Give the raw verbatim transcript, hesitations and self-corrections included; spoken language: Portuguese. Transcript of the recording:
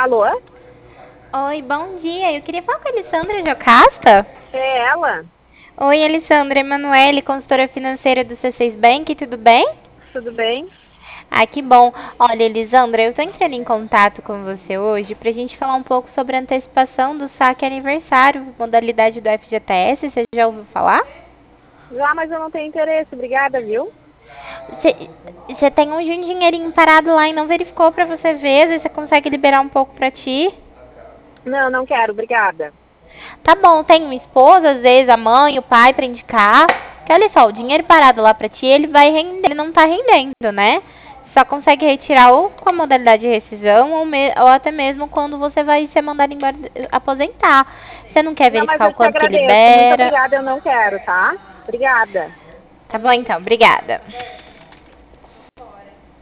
Alô? Oi, bom dia. Eu queria falar com a Alessandra Jocasta. É ela? Oi, Alessandra. Emanuele, consultora financeira do C seis Bank, tudo bem? Tudo bem? Ah, que bom. Olha, Elisandra, eu tô entrando em contato com você hoje pra gente falar um pouco sobre a antecipação do saque aniversário, modalidade do F G T S. Você já ouviu falar? Já, mas eu não tenho interesse, obrigada, viu? Você tem um dinheirinho parado lá e não verificou pra você ver, às vezes você consegue liberar um pouco pra ti. Não, não quero, obrigada. Tá bom, tem uma esposa, às vezes a mãe, o pai pra indicar. Que olha só, o dinheiro parado lá pra ti, ele vai render, ele não tá rendendo, né? Só consegue retirar ou com a modalidade de rescisão ou, me, ou até mesmo quando você vai ser mandado embora aposentar. Você não quer Não, mas verificar eu o te quanto que agradeço. Muito libera? obrigada, eu não quero, tá? Obrigada. Tá bom então, obrigada.